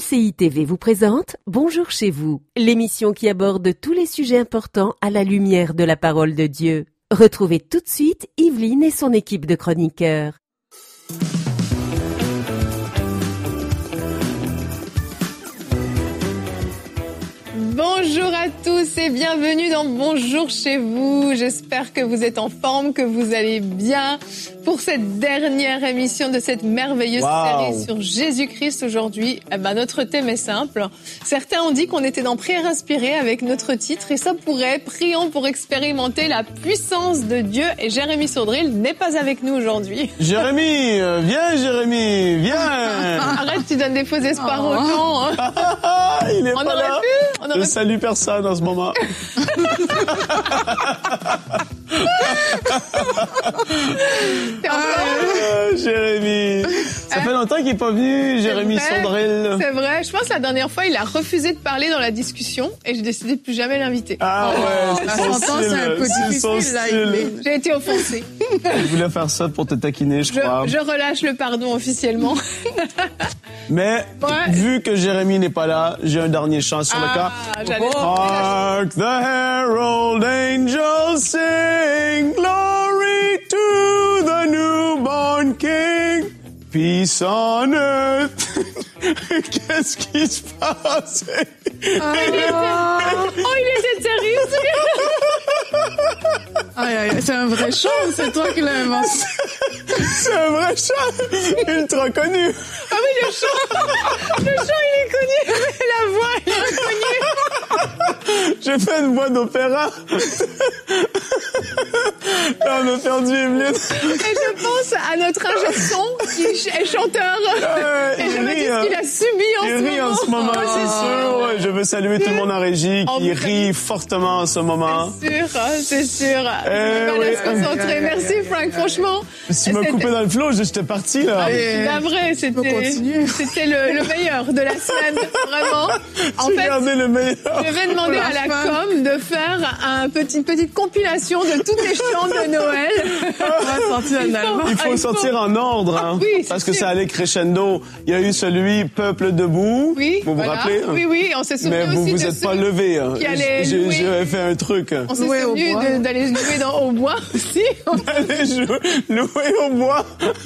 MCI TV vous présente Bonjour chez vous, l'émission qui aborde tous les sujets importants à la lumière de la parole de Dieu. Retrouvez tout de suite Yveline et son équipe de chroniqueurs. Bonjour à tous et bienvenue dans Bonjour chez vous. J'espère que vous êtes en forme, que vous allez bien pour cette dernière émission de cette merveilleuse série sur Jésus-Christ aujourd'hui. Notre thème est simple. Certains ont dit qu'on était dans Prière inspirée avec notre titre et ça pourrait. Prions pour expérimenter la puissance de Dieu et Jérémy Saudril n'est pas avec nous aujourd'hui. Jérémy, viens. Arrête, tu donnes des faux espoirs au temps. Hein. Il est pas là. Je salue personne en ce moment. Jérémy. Ça fait longtemps qu'il n'est pas venu, Jérémy Saudril. C'est vrai. Je pense que la dernière fois, il a refusé de parler dans la discussion et j'ai décidé de plus jamais l'inviter. Ah ouais, la sentence est un peu difficile là. J'ai été offensée. Je voulais faire ça pour te taquiner, je crois. Je relâche le pardon officiellement. Mais, vu que Jérémy n'est pas là, j'ai un dernier chant sur le cas. Hark the herald angels sing, glory to the newborn King, peace on earth. Qu'est-ce qui se passe? Il était terrible. C'est un vrai chant, c'est toi qui l'as inventé. C'est un vrai chant, ultra connu. Ah oui, le chant, il est connu, mais la voix, elle est inconnue. J'ai fait une voix d'opéra. Là, on a perdu Evelyne. Et je pense à notre ingé son qui est chanteur. Et je me dis ce qu'il a subi en ce moment. C'est sûr. Ouais, je veux saluer tout le monde en régie qui rit fortement en ce moment. C'est sûr. On va se concentrer. Merci Frank, franchement. Si tu m'as coupé dans le flow, j'étais parti là. C'est pas vrai, c'était le meilleur de la semaine, vraiment. En fait, le meilleur. Je vais demander à la com de faire une petite compilation de toutes les chants de Noël. On va sortir un album. Il faut sortir en ordre, hein, parce que ça allait crescendo. Il y a eu celui Peuple debout. Oui, vous vous rappelez? Oui, on s'est souvenu aussi. Mais vous êtes pas levé. Hein. J'avais fait un truc. On s'est souvenu d'aller jouer au bois aussi. D'aller louer au bois.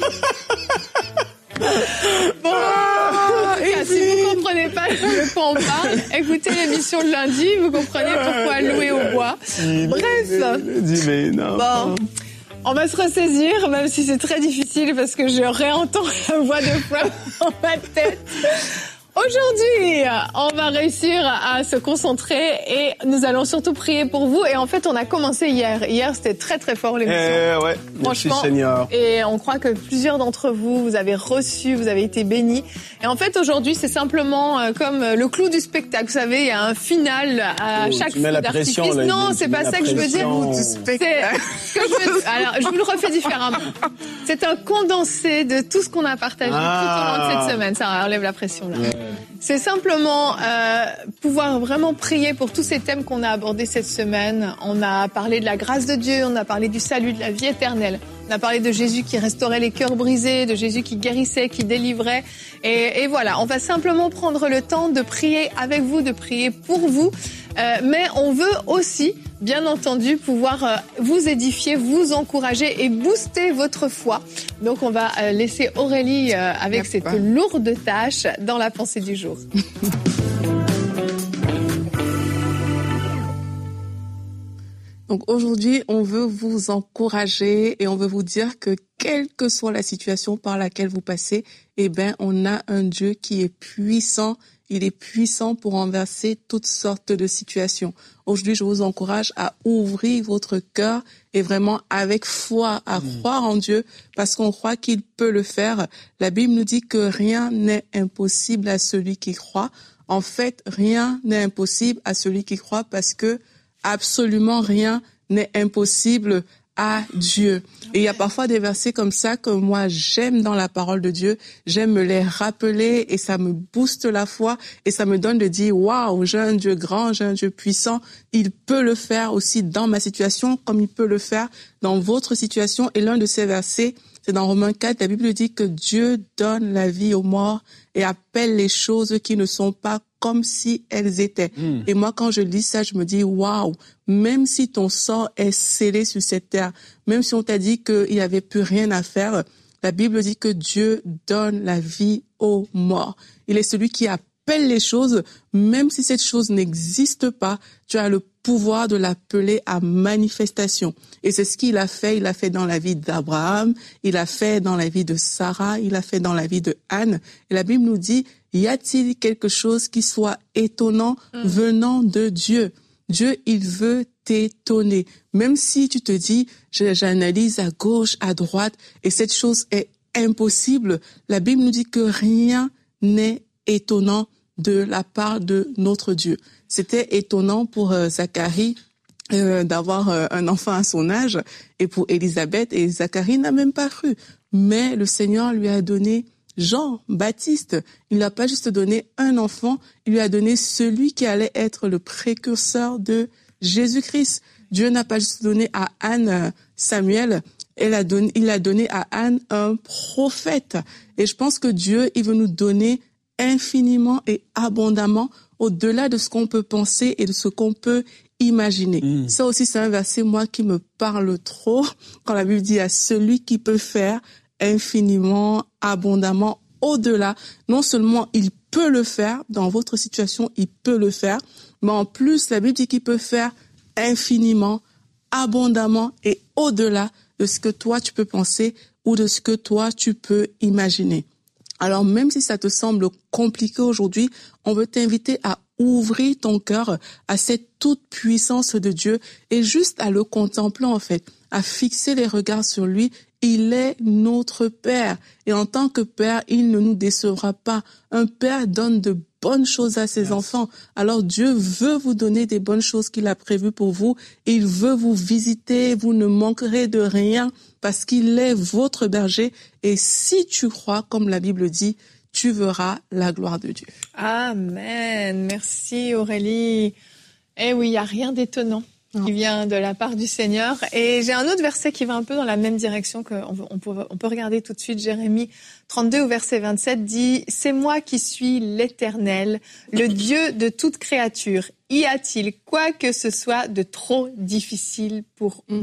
Bon, si vous comprenez pas de quoi on parle, écoutez l'émission de lundi, vous comprenez pourquoi louer au bois. Bref. Bon. On va se ressaisir, même si c'est très difficile parce que je réentends la voix de Frank dans ma tête. Aujourd'hui, on va réussir à se concentrer et nous allons surtout prier pour vous. Et en fait, on a commencé hier. Hier, c'était très très fort l'émission. Ouais, merci Seigneur. Et on croit que plusieurs d'entre vous, vous avez reçu, vous avez été bénis. Et en fait, aujourd'hui, c'est simplement comme le clou du spectacle. Vous savez, il y a un final à chaque feu d'artifice. Non, c'est pas ça que je veux dire. Alors, je vous le refais différemment. C'est un condensé de tout ce qu'on a partagé tout au long de cette semaine. Ça enlève la pression là. C'est simplement pouvoir vraiment prier pour tous ces thèmes qu'on a abordés cette semaine. On a parlé de la grâce de Dieu, on a parlé du salut, de la vie éternelle. On a parlé de Jésus qui restaurait les cœurs brisés, de Jésus qui guérissait, qui délivrait. Et voilà, on va simplement prendre le temps de prier avec vous, de prier pour vous. Mais on veut aussi, bien entendu, pouvoir vous édifier, vous encourager et booster votre foi. Donc on va laisser Aurélie avec cette lourde tâche dans la pensée du jour. Donc aujourd'hui, on veut vous encourager et on veut vous dire que quelle que soit la situation par laquelle vous passez, on a un Dieu qui est puissant. Il est puissant pour renverser toutes sortes de situations. Aujourd'hui, je vous encourage à ouvrir votre cœur et vraiment avec foi à croire en Dieu parce qu'on croit qu'il peut le faire. La Bible nous dit que rien n'est impossible à celui qui croit. En fait, rien n'est impossible à celui qui croit parce que absolument rien n'est impossible à Dieu. Et il y a parfois des versets comme ça que moi j'aime dans la parole de Dieu, j'aime me les rappeler et ça me booste la foi et ça me donne de dire waouh, j'ai un Dieu grand, j'ai un Dieu puissant, il peut le faire aussi dans ma situation comme il peut le faire dans votre situation. Et l'un de ces versets, c'est dans Romains 4, la Bible dit que Dieu donne la vie aux morts et appelle les choses qui ne sont pas comme si elles étaient. Et moi, quand je lis ça, je me dis, waouh, même si ton sort est scellé sur cette terre, même si on t'a dit qu'il n'y avait plus rien à faire, la Bible dit que Dieu donne la vie aux morts. Il est celui qui appelle les choses, même si cette chose n'existe pas, tu as le pouvoir de l'appeler à manifestation. Et c'est ce qu'il a fait. Il a fait dans la vie d'Abraham, il a fait dans la vie de Sarah, il a fait dans la vie de Anne. Et la Bible nous dit, y a-t-il quelque chose qui soit étonnant venant de Dieu? Dieu, il veut t'étonner. Même si tu te dis, j'analyse à gauche, à droite, et cette chose est impossible, la Bible nous dit que rien n'est étonnant de la part de notre Dieu. C'était étonnant pour Zacharie d'avoir un enfant à son âge, et pour Élisabeth, et Zacharie n'a même pas cru. Mais le Seigneur lui a donné Jean-Baptiste. Il n'a pas juste donné un enfant, il lui a donné celui qui allait être le précurseur de Jésus-Christ. Dieu n'a pas juste donné à Anne Samuel, il a donné à Anne un prophète. Et je pense que Dieu, il veut nous donner infiniment et abondamment au-delà de ce qu'on peut penser et de ce qu'on peut imaginer. Ça aussi, c'est un verset, moi, qui me parle trop quand la Bible dit à celui qui peut faire infiniment, abondamment, au-delà. Non seulement il peut le faire, dans votre situation, il peut le faire, mais en plus, la Bible dit qu'il peut faire infiniment, abondamment et au-delà de ce que toi tu peux penser ou de ce que toi tu peux imaginer. Alors même si ça te semble compliqué aujourd'hui, on veut t'inviter à ouvrir ton cœur à cette toute puissance de Dieu et juste à le contempler en fait, à fixer les regards sur lui. Il est notre Père et en tant que Père, il ne nous décevra pas. Un Père donne de bonnes choses à ses enfants. Alors Dieu veut vous donner des bonnes choses qu'il a prévues pour vous. Il veut vous visiter, vous ne manquerez de rien parce qu'il est votre berger. Et si tu crois, comme la Bible dit, tu verras la gloire de Dieu. Amen. Merci Aurélie. Eh oui, il n'y a rien d'étonnant qui vient de la part du Seigneur. Et j'ai un autre verset qui va un peu dans la même direction qu'on peut regarder tout de suite. Jérémie 32 au verset 27 dit « C'est moi qui suis l'Éternel, le Dieu de toute créature. Y a-t-il quoi que ce soit de trop difficile pour moi ?»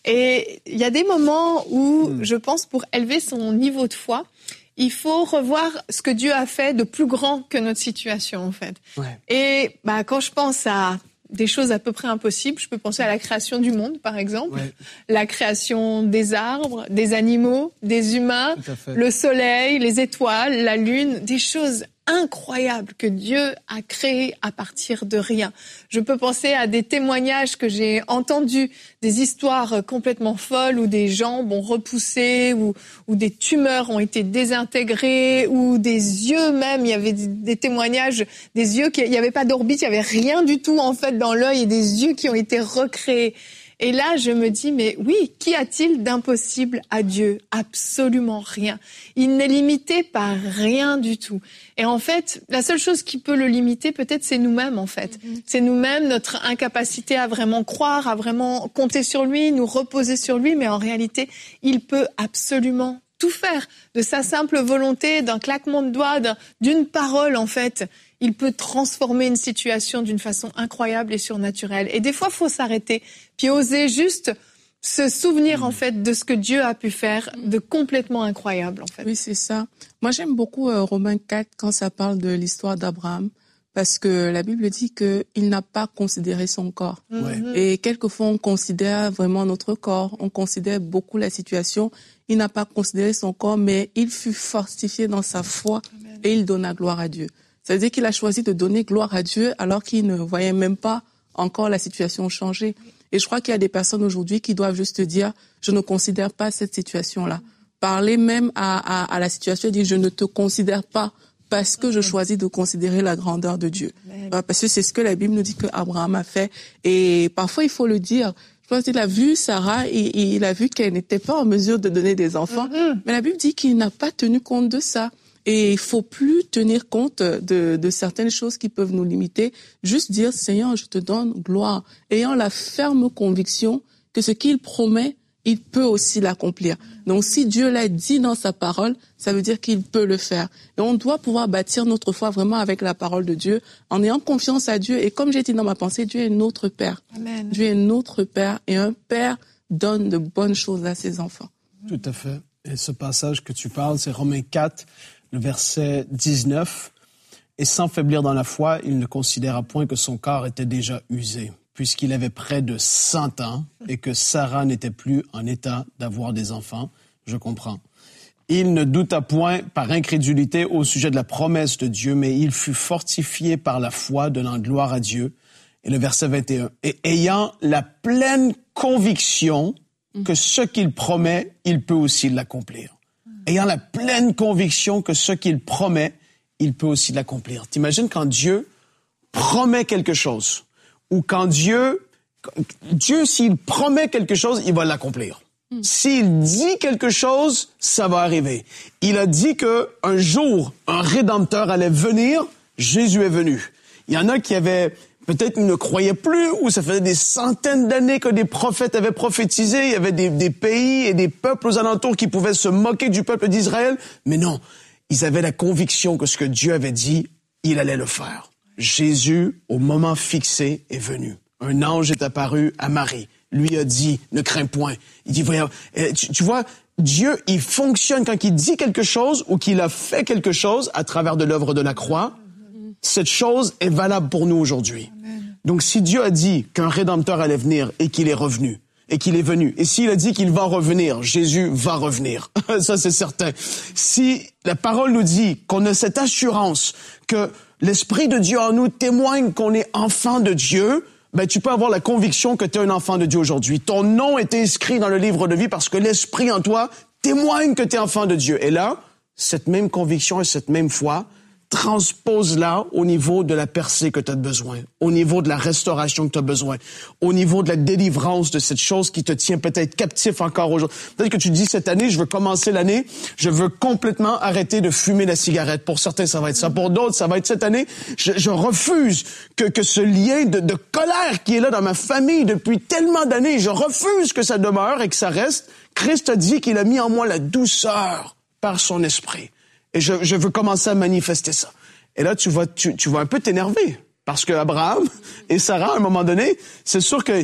Et il y a des moments où, je pense, pour élever son niveau de foi, il faut revoir ce que Dieu a fait de plus grand que notre situation, en fait. Ouais. Et quand je pense à des choses à peu près impossibles, je peux penser à la création du monde, par exemple, la création des arbres, des animaux, des humains, le soleil, les étoiles, la lune, des choses incroyables que Dieu a créées à partir de rien. Je peux penser à des témoignages que j'ai entendus, des histoires complètement folles où des jambes ont repoussé, où des tumeurs ont été désintégrées, ou des yeux même, il y avait des témoignages, des yeux il n'y avait pas d'orbite, il n'y avait rien du tout en fait dans l'œil et des yeux qui ont été recréés. Et là, je me dis, mais oui, qu'y a-t-il d'impossible à Dieu? Absolument rien. Il n'est limité par rien du tout. Et en fait, la seule chose qui peut le limiter, peut-être, c'est nous-mêmes, en fait. C'est nous-mêmes, notre incapacité à vraiment croire, à vraiment compter sur lui, nous reposer sur lui. Mais en réalité, il peut absolument tout faire. De sa simple volonté, d'un claquement de doigts, d'une parole, en fait. Il peut transformer une situation d'une façon incroyable et surnaturelle. Et des fois, il faut s'arrêter, puis oser juste se souvenir, en fait, de ce que Dieu a pu faire de complètement incroyable, en fait. Oui, c'est ça. Moi, j'aime beaucoup Romains 4 quand ça parle de l'histoire d'Abraham, parce que la Bible dit qu'il n'a pas considéré son corps. Et quelquefois, on considère vraiment notre corps, on considère beaucoup la situation. Il n'a pas considéré son corps, mais il fut fortifié dans sa foi. Amen. Et il donna gloire à Dieu. Ça veut dire qu'il a choisi de donner gloire à Dieu alors qu'il ne voyait même pas encore la situation changer. Et je crois qu'il y a des personnes aujourd'hui qui doivent juste dire « je ne considère pas cette situation-là ». Parler même à la situation et dire « je ne te considère pas parce que je choisis de considérer la grandeur de Dieu ». Parce que c'est ce que la Bible nous dit qu'Abraham a fait. Et parfois, il faut le dire. Je il a vu Sarah et il a vu qu'elle n'était pas en mesure de donner des enfants. Mais la Bible dit qu'il n'a pas tenu compte de ça. Et il faut plus tenir compte de certaines choses qui peuvent nous limiter. Juste dire, Seigneur, je te donne gloire. Ayant la ferme conviction que ce qu'il promet, il peut aussi l'accomplir. Donc, si Dieu l'a dit dans sa parole, ça veut dire qu'il peut le faire. Et on doit pouvoir bâtir notre foi vraiment avec la parole de Dieu, en ayant confiance à Dieu. Et comme j'ai dit dans ma pensée, Dieu est notre Père. Amen. Dieu est notre Père. Et un Père donne de bonnes choses à ses enfants. Tout à fait. Et ce passage que tu parles, c'est Romains 4, le verset 19. Et sans faiblir dans la foi, il ne considéra point que son corps était déjà usé, puisqu'il avait près de 100 ans et que Sarah n'était plus en état d'avoir des enfants. Je comprends. Il ne douta point par incrédulité au sujet de la promesse de Dieu, mais il fut fortifié par la foi, donnant gloire à Dieu. Et le verset 21. Et ayant la pleine conviction que ce qu'il promet, il peut aussi l'accomplir. Ayant la pleine conviction que ce qu'il promet, il peut aussi l'accomplir. T'imagines quand Dieu promet quelque chose, ou quand Dieu, s'il promet quelque chose, il va l'accomplir. S'il dit quelque chose, ça va arriver. Il a dit que un jour, un Rédempteur allait venir, Jésus est venu. Il y en a qui avaient, peut-être ne croyaient plus, ou ça faisait des centaines d'années que des prophètes avaient prophétisé, il y avait des pays et des peuples aux alentours qui pouvaient se moquer du peuple d'Israël, mais non, ils avaient la conviction que ce que Dieu avait dit, il allait le faire. Jésus, au moment fixé, est venu. Un ange est apparu à Marie, lui a dit, ne crains point. Il dit, voyons, tu vois, Dieu, il fonctionne quand il dit quelque chose ou qu'il a fait quelque chose à travers de l'œuvre de la croix. Cette chose est valable pour nous aujourd'hui. Amen. Donc, si Dieu a dit qu'un Rédempteur allait venir et qu'il est revenu, et qu'il est venu, et s'il a dit qu'il va revenir, Jésus va revenir. Ça, c'est certain. Si la parole nous dit qu'on a cette assurance que l'Esprit de Dieu en nous témoigne qu'on est enfant de Dieu, ben, tu peux avoir la conviction que tu es un enfant de Dieu aujourd'hui. Ton nom est inscrit dans le livre de vie parce que l'Esprit en toi témoigne que tu es enfant de Dieu. Et là, cette même conviction et cette même foi, transpose-la au niveau de la percée que tu as besoin, au niveau de la restauration que tu as besoin, au niveau de la délivrance de cette chose qui te tient peut-être captif encore aujourd'hui. Peut-être que tu dis cette année, je veux commencer l'année, je veux complètement arrêter de fumer la cigarette. Pour certains, ça va être ça. Pour d'autres, ça va être cette année. Je refuse que ce lien de colère qui est là dans ma famille depuis tellement d'années, je refuse que ça demeure et que ça reste. Christ a dit qu'il a mis en moi la douceur par son esprit. Et je veux commencer à manifester ça. Et là, tu vas un peu t'énerver. Parce que Abraham et Sarah, à un moment donné, c'est sûr que,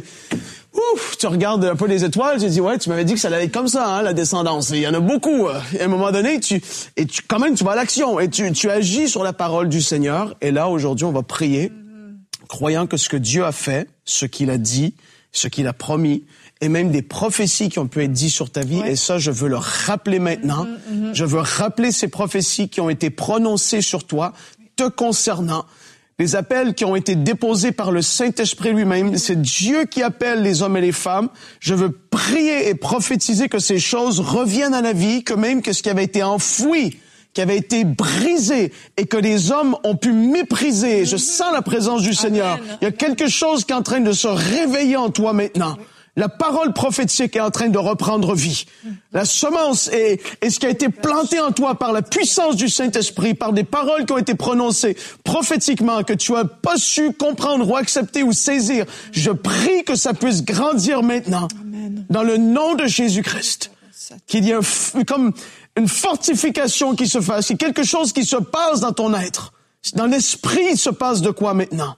tu regardes un peu les étoiles, tu dis, ouais, tu m'avais dit que ça allait être comme ça, hein, la descendance. Et il y en a beaucoup. Et à un moment donné, quand même, tu vas à l'action. Et tu agis sur la parole du Seigneur. Et là, aujourd'hui, on va prier, croyant que ce que Dieu a fait, ce qu'il a dit, ce qu'il a promis, et même des prophéties qui ont pu être dites sur ta vie. Ouais. Et ça, je veux le rappeler maintenant. Je veux rappeler ces prophéties qui ont été prononcées sur toi, te concernant. Les appels qui ont été déposés par le Saint-Esprit lui-même. C'est Dieu qui appelle les hommes et les femmes. Je veux prier et prophétiser que ces choses reviennent à la vie, que même que ce qui avait été enfoui, qui avait été brisé et que les hommes ont pu mépriser. Je sens la présence du Seigneur. Il y a quelque chose qui est en train de se réveiller en toi maintenant. La parole prophétique est en train de reprendre vie. La semence et ce qui a été planté en toi par la puissance du Saint-Esprit, par des paroles qui ont été prononcées prophétiquement, que tu as pas su comprendre ou accepter ou saisir. Je prie que ça puisse grandir maintenant. Amen. Dans le nom de Jésus-Christ. Qu'il y ait comme une fortification qui se fasse, qu'il y ait quelque chose qui se passe dans ton être. Dans l'esprit, il se passe de quoi maintenant?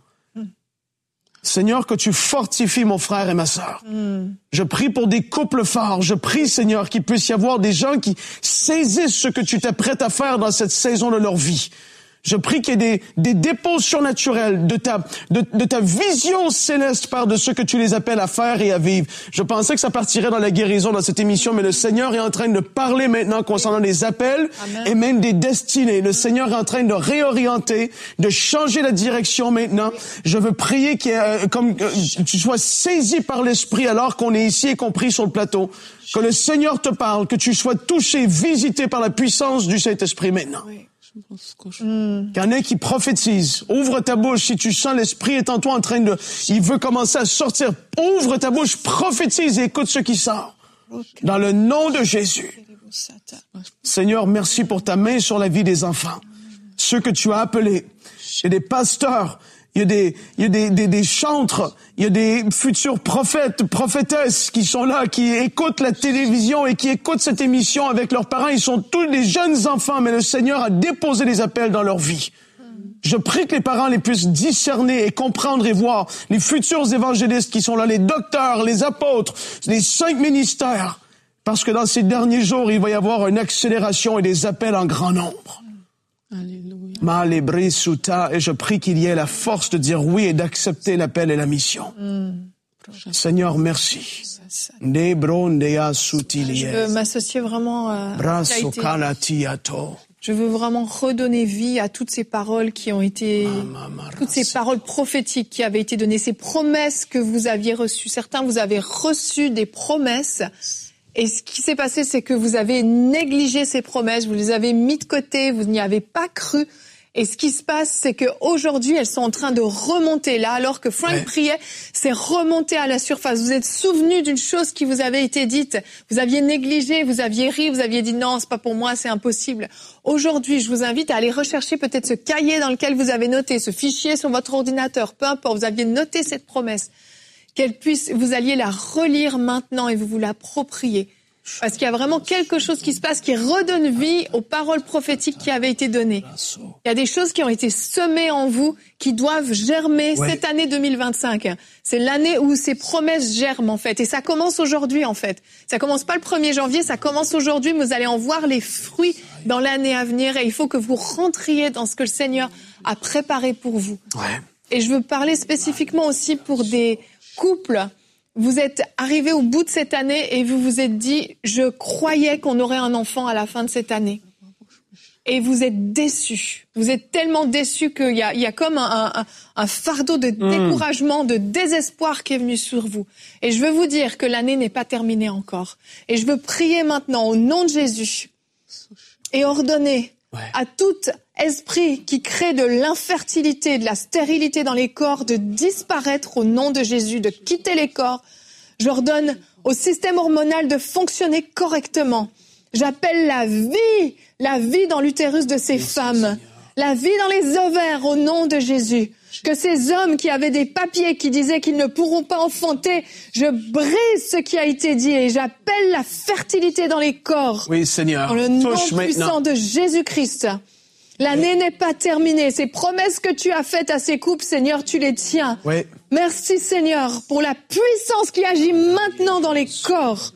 Seigneur, que tu fortifies mon frère et ma sœur. Je prie pour des couples forts. Je prie, Seigneur, qu'il puisse y avoir des gens qui saisissent ce que tu t'apprêtes à faire dans cette saison de leur vie. Je prie qu'il y ait des dépôts surnaturels de ta vision céleste par de ce que tu les appelles à faire et à vivre. Je pensais que ça partirait dans la guérison dans cette émission, mais le Seigneur est en train de parler maintenant concernant les appels. Amen. Et même des destinées. Le Seigneur est en train de réorienter, de changer la direction maintenant. Je veux prier que tu sois saisi par l'Esprit alors qu'on est ici et qu'on prie sur le plateau. Que le Seigneur te parle, que tu sois touché, visité par la puissance du Saint-Esprit maintenant. Oui. Qu'il y en a qui prophétisent. Ouvre ta bouche. Si tu sens l'Esprit est en toi en train de... Il veut commencer à sortir. Ouvre ta bouche, prophétise et écoute ce qui sort. Dans le nom de Jésus. Seigneur, merci pour ta main sur la vie des enfants. Ceux que tu as appelés. Il y a des pasteurs. Il y a des chantres, il y a des futurs prophètes, prophétesses qui sont là, qui écoutent la télévision et qui écoutent cette émission avec leurs parents. Ils sont tous des jeunes enfants, mais le Seigneur a déposé des appels dans leur vie. Je prie que les parents les puissent discerner et comprendre et voir les futurs évangélistes qui sont là, les docteurs, les apôtres, les 5 ministères. Parce que dans ces derniers jours, il va y avoir une accélération et des appels en grand nombre. Alléluia. Et je prie qu'il y ait la force de dire oui et d'accepter l'appel et la mission. Seigneur, merci. Je veux m'associer vraiment à je veux vraiment redonner vie à toutes ces paroles qui ont été, toutes ces paroles prophétiques qui avaient été données, ces promesses que vous aviez reçues. Certains, vous avez reçu des promesses. Et ce qui s'est passé, c'est que vous avez négligé ces promesses, vous les avez mis de côté, vous n'y avez pas cru. Et ce qui se passe, c'est qu'aujourd'hui, elles sont en train de remonter. Là, alors que Frank priait, c'est remonté à la surface. Vous êtes souvenu d'une chose qui vous avait été dite. Vous aviez négligé, vous aviez ri, vous aviez dit non, c'est pas pour moi, c'est impossible. Aujourd'hui, je vous invite à aller rechercher peut-être ce cahier dans lequel vous avez noté, ce fichier sur votre ordinateur, peu importe, vous aviez noté cette promesse. Vous alliez la relire maintenant et vous l'appropriez. Parce qu'il y a vraiment quelque chose qui se passe qui redonne vie aux paroles prophétiques qui avaient été données. Il y a des choses qui ont été semées en vous qui doivent germer cette année 2025. C'est l'année où ces promesses germent, en fait. Et ça commence aujourd'hui, en fait. Ça commence pas le 1er janvier, ça commence aujourd'hui, mais vous allez en voir les fruits dans l'année à venir. Et il faut que vous rentriez dans ce que le Seigneur a préparé pour vous. Et je veux parler spécifiquement aussi pour des couples. Vous êtes arrivés au bout de cette année et vous vous êtes dit, je croyais qu'on aurait un enfant à la fin de cette année. Et vous êtes déçus. Vous êtes tellement déçus qu'il y a comme un fardeau de découragement, de désespoir qui est venu sur vous. Et je veux vous dire que l'année n'est pas terminée encore. Et je veux prier maintenant au nom de Jésus et ordonner à tout esprit qui crée de l'infertilité, de la stérilité dans les corps, de disparaître au nom de Jésus, de quitter les corps. J'ordonne au système hormonal de fonctionner correctement. J'appelle la vie dans l'utérus de ces femmes, la vie dans les ovaires au nom de Jésus. Que ces hommes qui avaient des papiers qui disaient qu'ils ne pourront pas enfanter, je brise ce qui a été dit et j'appelle la fertilité dans les corps. Oui, Seigneur. Dans le nom puissant de Jésus-Christ. L'année n'est pas terminée. Ces promesses que tu as faites à ces couples, Seigneur, tu les tiens. Merci, Seigneur, pour la puissance qui agit maintenant dans les corps.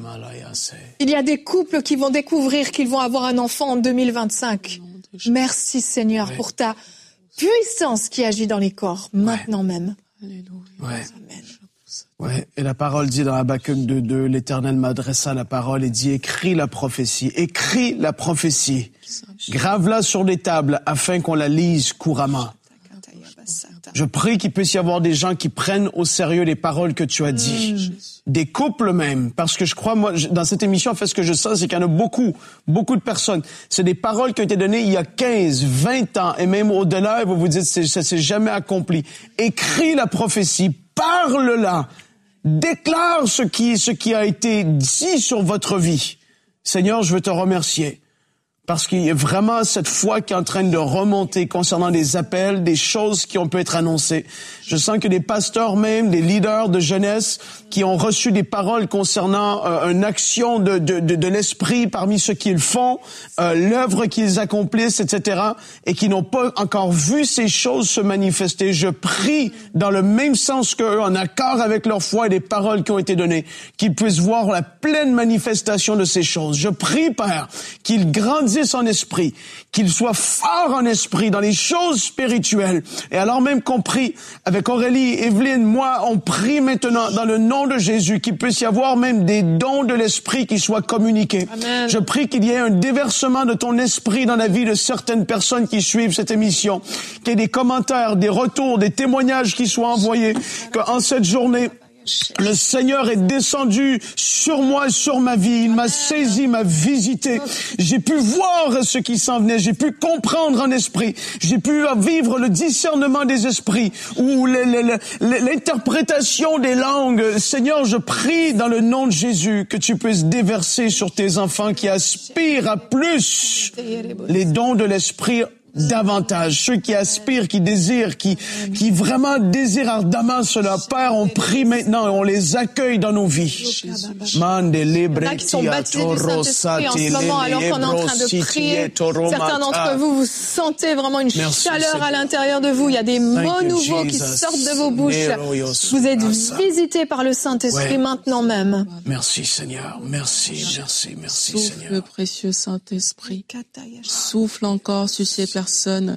Il y a des couples qui vont découvrir qu'ils vont avoir un enfant en 2025. Merci, Seigneur, pour ta puissance qui agit dans les corps, maintenant même. Amen. Et la parole dit dans Habakkuk 2:2, l'Éternel m'adressa la parole et dit, écris la prophétie, grave-la sur des tables afin qu'on la lise couramment. Je prie qu'il puisse y avoir des gens qui prennent au sérieux les paroles que tu as dit. Des couples même. Parce que je crois, moi, dans cette émission, en fait, ce que je sens, c'est qu'il y en a beaucoup de personnes. C'est des paroles qui ont été données il y a 15, 20 ans, et même au-delà, et vous vous dites, ça s'est jamais accompli. Écris la prophétie, parle-la, déclare ce qui a été dit sur votre vie. Seigneur, je veux te remercier. Parce qu'il y a vraiment cette foi qui est en train de remonter concernant des appels, des choses qui ont pu être annoncées. Je sens que des pasteurs même, des leaders de jeunesse qui ont reçu des paroles concernant une action de l'esprit parmi ceux qu'ils font, l'œuvre qu'ils accomplissent, etc., et qui n'ont pas encore vu ces choses se manifester. Je prie dans le même sens qu'eux, en accord avec leur foi et des paroles qui ont été données, qu'ils puissent voir la pleine manifestation de ces choses. Je prie, Père, qu'ils grandissent en esprit, qu'il soit fort en esprit dans les choses spirituelles. Et alors même qu'on prie avec Aurélie, Evelyne, moi, on prie maintenant dans le nom de Jésus qu'il puisse y avoir même des dons de l'esprit qui soient communiqués. Amen. Je prie qu'il y ait un déversement de ton esprit dans la vie de certaines personnes qui suivent cette émission, qu'il y ait des commentaires, des retours, des témoignages qui soient envoyés, qu'en cette journée, Le Seigneur est descendu sur moi et sur ma vie. Il m'a saisi, m'a visité. J'ai pu voir ce qui s'en venait. J'ai pu comprendre en esprit. J'ai pu vivre le discernement des esprits ou l'interprétation des langues. Seigneur, je prie dans le nom de Jésus que tu puisses déverser sur tes enfants qui aspirent à plus les dons de l'esprit davantage. Ceux qui aspirent, qui désirent, qui vraiment désirent ardemment cela. Père, on prie maintenant et on les accueille dans nos vies. Qui sont baptisés du Saint-Esprit en ce moment alors qu'on est en train de prier. Certains d'entre vous, vous sentez vraiment une chaleur à l'intérieur de vous. Il y a des mots nouveaux qui sortent de vos bouches. Vous êtes visités par le Saint-Esprit maintenant même. Merci Seigneur. Merci Souffle, Seigneur. le précieux Saint-Esprit. Souffle encore sur ces personnes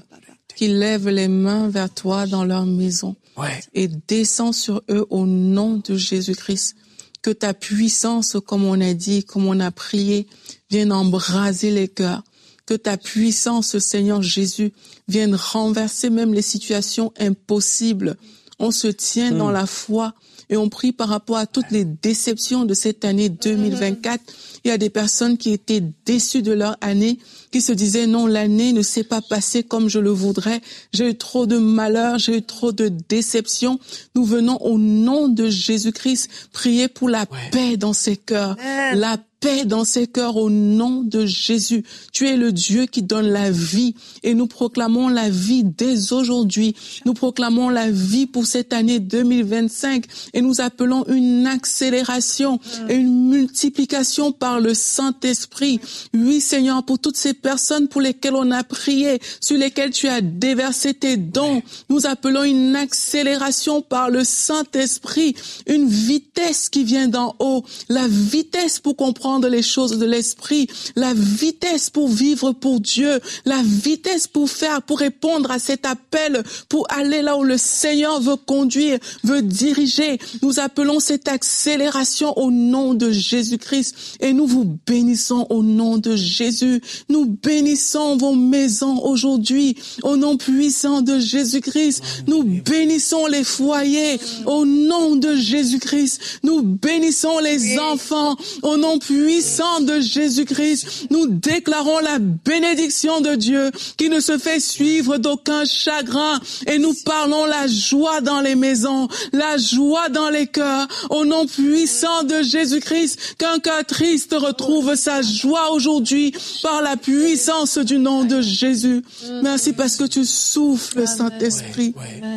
qui lèvent les mains vers toi dans leur maison et descends sur eux au nom de Jésus-Christ. Que ta puissance, comme on a dit, comme on a prié, vienne embraser les cœurs. Que ta puissance, Seigneur Jésus, vienne renverser même les situations impossibles. On se tient dans la foi et on prie par rapport à toutes les déceptions de cette année 2024. Il y a des personnes qui étaient déçues de leur année, qui se disaient non, l'année ne s'est pas passée comme je le voudrais. J'ai eu trop de malheur, j'ai eu trop de déceptions. Nous venons au nom de Jésus-Christ prier pour la paix dans ces cœurs, la paix dans ces cœurs au nom de Jésus. Tu es le Dieu qui donne la vie et nous proclamons la vie dès aujourd'hui. Nous proclamons la vie pour cette année 2025 et nous appelons une accélération et une multiplication par le Saint-Esprit. Oui, Seigneur, pour toutes ces personnes pour lesquelles on a prié, sur lesquelles tu as déversé tes dons, nous appelons une accélération par le Saint-Esprit, une vitesse qui vient d'en haut, la vitesse pour comprendre les choses de l'esprit, la vitesse pour vivre pour Dieu, la vitesse pour répondre à cet appel, pour aller là où le Seigneur veut conduire, veut diriger. Nous appelons cette accélération au nom de Jésus-Christ et nous vous bénissons au nom de Jésus. Nous bénissons vos maisons aujourd'hui au nom puissant de Jésus-Christ. Nous bénissons les foyers au nom de Jésus-Christ. Nous bénissons les enfants au nom puissant de Jésus-Christ. Nous déclarons la bénédiction de Dieu qui ne se fait suivre d'aucun chagrin et nous parlons la joie dans les maisons, la joie dans les cœurs au nom puissant de Jésus-Christ. Qu'un cœur triste retrouve sa joie aujourd'hui par la puissance du nom de Jésus. Merci parce que tu souffles, Saint-Esprit.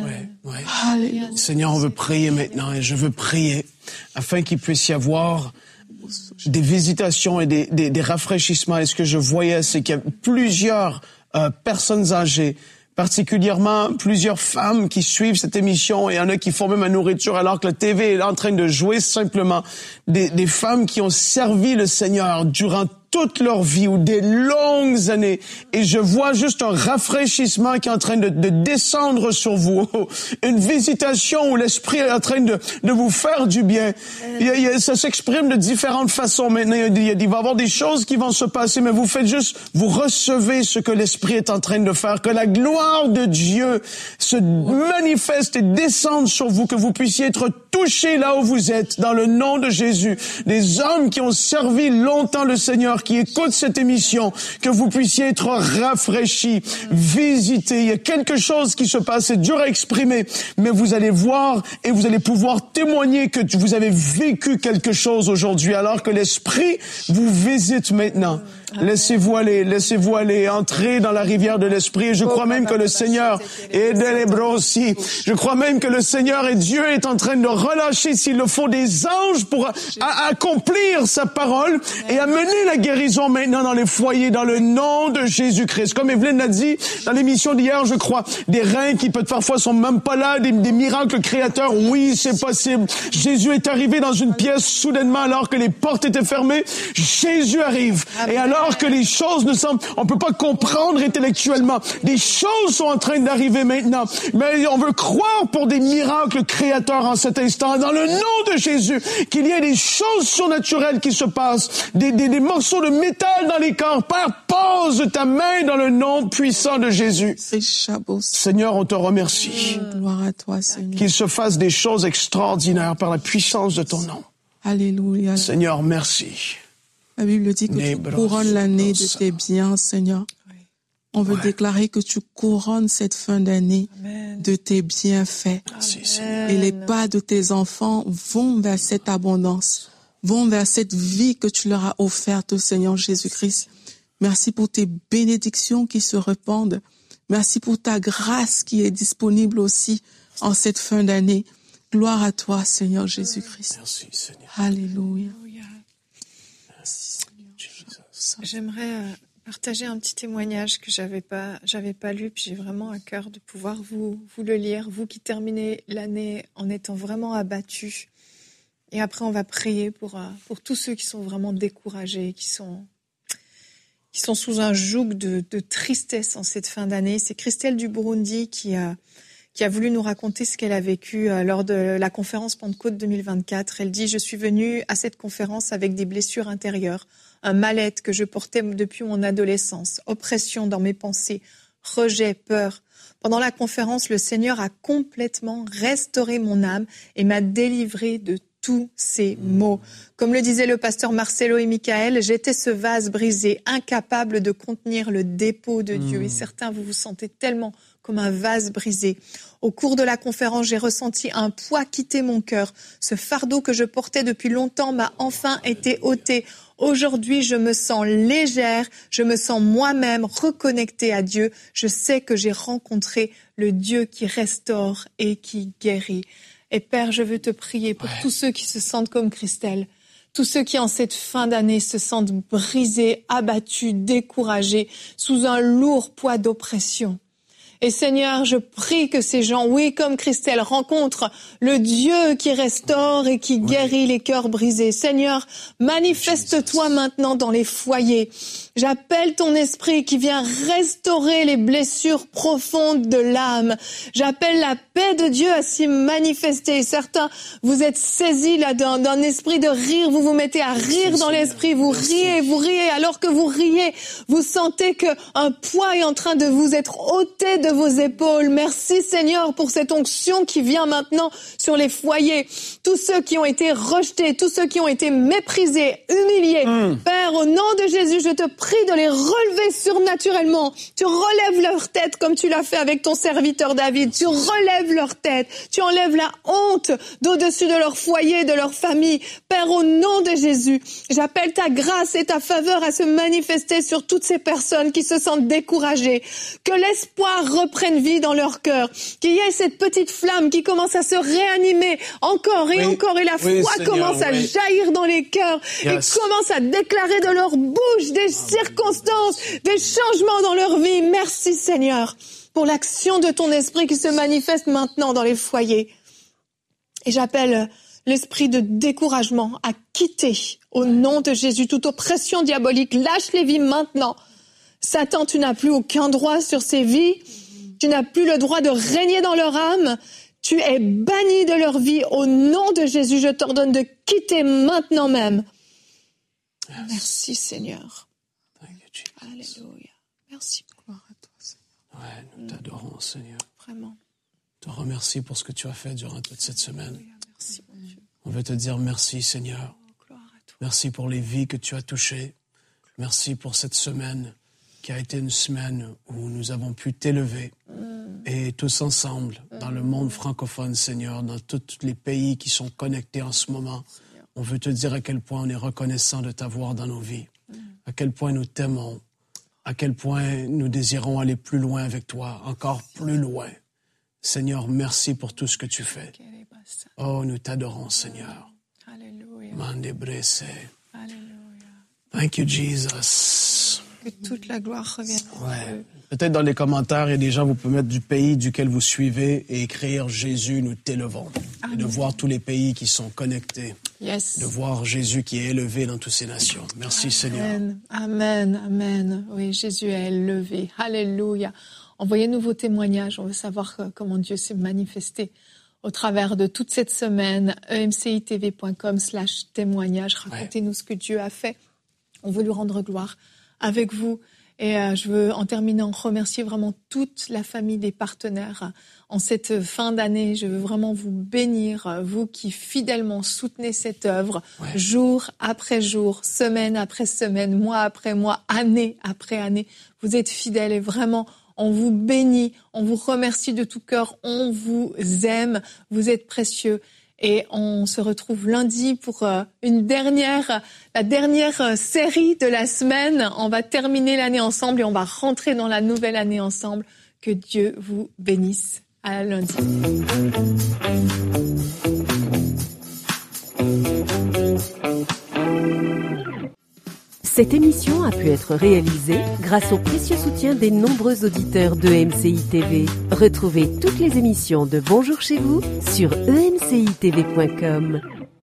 Alléluia. Seigneur, on veut prier maintenant et je veux prier afin qu'il puisse y avoir des visitations et des rafraîchissements. Et ce que je voyais, c'est qu'il y a plusieurs personnes âgées, particulièrement plusieurs femmes qui suivent cette émission. Et il y en a qui font même la nourriture alors que la TV est en train de jouer simplement. Des femmes qui ont servi le Seigneur durant toute leur vie ou des longues années. Et je vois juste un rafraîchissement qui est en train de descendre sur vous. Une visitation où l'Esprit est en train de vous faire du bien. Ça s'exprime de différentes façons maintenant. Il va y avoir des choses qui vont se passer, mais vous faites juste, vous recevez ce que l'Esprit est en train de faire. Que la gloire de Dieu se manifeste et descende sur vous, que vous puissiez être touchés là où vous êtes, dans le nom de Jésus. Des hommes qui ont servi longtemps le Seigneur, qui écoutent cette émission, que vous puissiez être rafraîchis, visités. Il y a quelque chose qui se passe, c'est dur à exprimer, mais vous allez voir et vous allez pouvoir témoigner que vous avez vécu quelque chose aujourd'hui, alors que l'Esprit vous visite maintenant. Laissez-vous aller, entrez dans la rivière de l'Esprit. Et je crois même que le Seigneur je crois même que le Seigneur et Dieu est en train de relâcher, s'il le faut, des anges pour accomplir sa parole et amener la guérison maintenant dans les foyers, dans le nom de Jésus-Christ. Comme Evelyne l'a dit dans l'émission d'hier, je crois, des reins qui parfois sont même pas là, des miracles créateurs. Oui, c'est possible. Jésus est arrivé dans une pièce soudainement alors que les portes étaient fermées. Jésus arrive. Et alors Alors que les choses ne semblent, on peut pas comprendre intellectuellement. Des choses sont en train d'arriver maintenant. Mais on veut croire pour des miracles créateurs en cet instant. Dans le nom de Jésus, qu'il y ait des choses surnaturelles qui se passent. Des morceaux de métal dans les corps. Père, pose ta main dans le nom puissant de Jésus. Seigneur, on te remercie. Gloire à toi, Seigneur. Qu'il se fasse des choses extraordinaires par la puissance de ton nom. Alléluia. Seigneur, merci. La Bible dit que tu couronnes l'année de tes biens, Seigneur. On veut déclarer que tu couronnes cette fin d'année de tes bienfaits. Merci, et les pas de tes enfants vont vers cette abondance, vont vers cette vie que tu leur as offerte au Seigneur Jésus-Christ. Merci pour tes bénédictions qui se répandent. Merci pour ta grâce qui est disponible aussi en cette fin d'année. Gloire à toi, Seigneur Jésus-Christ. Merci, Seigneur. Alléluia. Merci, Seigneur. J'aimerais partager un petit témoignage que j'avais pas lu, puis j'ai vraiment à cœur de pouvoir vous le lire, vous qui terminez l'année en étant vraiment abattus. Et après, on va prier pour tous ceux qui sont vraiment découragés, qui sont sous un joug de tristesse en cette fin d'année. C'est Christelle du Burundi qui a voulu nous raconter ce qu'elle a vécu lors de la conférence Pentecôte 2024. Elle dit « Je suis venue à cette conférence avec des blessures intérieures, un mal-être que je portais depuis mon adolescence, oppression dans mes pensées, rejet, peur. Pendant la conférence, le Seigneur a complètement restauré mon âme et m'a délivré de tous ces maux. Comme le disait le pasteur Marcelo et Michael, j'étais ce vase brisé, incapable de contenir le dépôt de Dieu. Et certains, vous vous sentez tellement comme un vase brisé. Au cours de la conférence, j'ai ressenti un poids quitter mon cœur. Ce fardeau que je portais depuis longtemps m'a enfin été ôté. Aujourd'hui, je me sens légère, je me sens moi-même reconnectée à Dieu. Je sais que j'ai rencontré le Dieu qui restaure et qui guérit. Et Père, je veux te prier pour tous ceux qui se sentent comme Christelle, tous ceux qui en cette fin d'année se sentent brisés, abattus, découragés, sous un lourd poids d'oppression. Et Seigneur, je prie que ces gens, oui, comme Christelle, rencontrent le Dieu qui restaure et qui guérit les cœurs brisés. Seigneur, manifeste-toi maintenant dans les foyers. J'appelle ton esprit qui vient restaurer les blessures profondes de l'âme. J'appelle la paix de Dieu à s'y manifester. Certains, vous êtes saisis là d'un esprit de rire. Vous vous mettez à rire dans l'esprit. Vous riez. Alors que vous riez, vous sentez qu'un poids est en train de vous être ôté de vos épaules. Merci Seigneur pour cette onction qui vient maintenant sur les foyers. Tous ceux qui ont été rejetés, tous ceux qui ont été méprisés, humiliés. Père, au nom de Jésus, je te prie de les relever surnaturellement. Tu relèves leur tête comme tu l'as fait avec ton serviteur David. Tu relèves leur tête. Tu enlèves la honte d'au-dessus de leur foyer, de leur famille. Père, au nom de Jésus, j'appelle ta grâce et ta faveur à se manifester sur toutes ces personnes qui se sentent découragées. Que l'espoir reprenne vie dans leur cœur. Qu'il y ait cette petite flamme qui commence à se réanimer encore et encore. Et la foi commence à jaillir dans les cœurs et commence à déclarer de leur bouche des circonstances, des changements dans leur vie. Merci Seigneur pour l'action de ton esprit qui se manifeste maintenant dans les foyers. Et j'appelle l'esprit de découragement à quitter au nom de Jésus toute oppression diabolique. Lâche les vies maintenant. Satan, tu n'as plus aucun droit sur ces vies. Tu n'as plus le droit de régner dans leur âme. Tu es banni de leur vie. Au nom de Jésus, je t'ordonne de quitter maintenant même. Merci Seigneur. Alléluia. Merci. Gloire à toi, Seigneur. Ouais, nous t'adorons, Seigneur. Vraiment. Te remercie pour ce que tu as fait durant toute cette semaine. Merci, mon Dieu. On veut te dire merci, Seigneur. Gloire à toi. Merci pour les vies que tu as touchées. Merci pour cette semaine qui a été une semaine où nous avons pu t'élever. Et tous ensemble, dans le monde francophone, Seigneur, dans tous les pays qui sont connectés en ce moment, on veut te dire à quel point on est reconnaissant de t'avoir dans nos vies, à quel point nous t'aimons, à quel point nous désirons aller plus loin avec toi, encore plus loin. Seigneur, merci pour tout ce que tu fais. Oh, nous t'adorons, Seigneur. Alléluia. Mandebrese. Alléluia. Thank you, Jesus. Que toute la gloire revienne. Ouais. Peut-être dans les commentaires, il y a des gens, vous pouvez mettre du pays duquel vous suivez et écrire « Jésus, nous t'élevons ». Et de voir tous les pays qui sont connectés. Yes. de voir Jésus qui est élevé dans toutes ces nations. Merci Seigneur. Amen, amen. Oui, Jésus est élevé. Alléluia. Envoyez-nous vos témoignages. On veut savoir comment Dieu s'est manifesté au travers de toute cette semaine. emcitv.com/témoignage. Racontez-nous ce que Dieu a fait. On veut lui rendre gloire avec vous. Et je veux, en terminant, remercier vraiment toute la famille des partenaires en cette fin d'année. Je veux vraiment vous bénir, vous qui fidèlement soutenez cette œuvre, jour après jour, semaine après semaine, mois après mois, année après année. Vous êtes fidèles et vraiment, on vous bénit, on vous remercie de tout cœur, on vous aime, vous êtes précieux. Et on se retrouve lundi pour la dernière série de la semaine. On va terminer l'année ensemble et on va rentrer dans la nouvelle année ensemble. Que Dieu vous bénisse. À lundi. Cette émission a pu être réalisée grâce au précieux soutien des nombreux auditeurs de MCI TV. Retrouvez toutes les émissions de Bonjour chez vous sur emcitv.com.